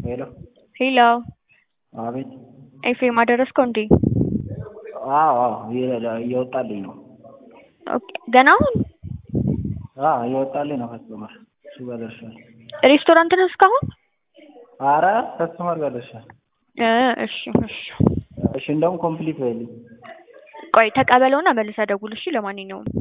ሄሎ ሄሎ አቤት። ኤፍሬም አደረስከው እንዴ? አዎ እየወጣልኝ ነው። ኦኬ ገና አሁን? እየወጣልኝ ነው። ከስተመር እሱ ጋር ደርሻል። ሬስቶራንት ነህ እስካሁን? ኧረ ከስተመር ጋር ደርሻል። እሺ እሺ እንደውም ኮምፕሊት በይልኝ። ቆይ ተቀበለውና መልሰህ ደውል እሺ። ለማንኛውም